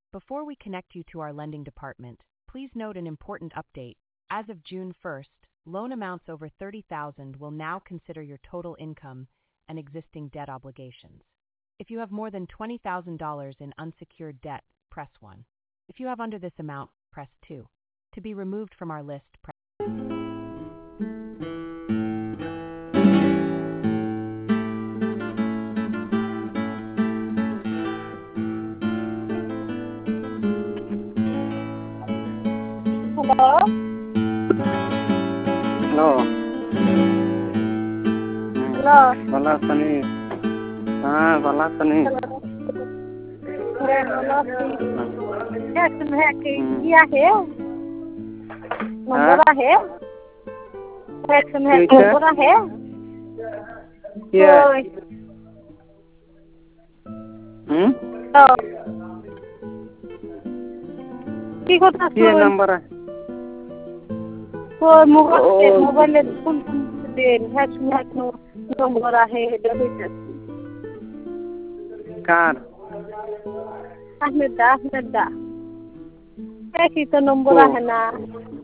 Before we connect you to our lending department, please note an important update. As of June 1st, loan amounts over $30,000 will now consider your total income and existing debt obligations. If you have more than $20,000 in unsecured debt, press 1. If you have under this amount, press 2. To be removed from our list, press Hello. Hello. Hello. Balasani. Balasani. क्या है number है number है কি কথা ये number है तो mobile देन हैक नंबर है कार Ahmed da. Kasi to number है ना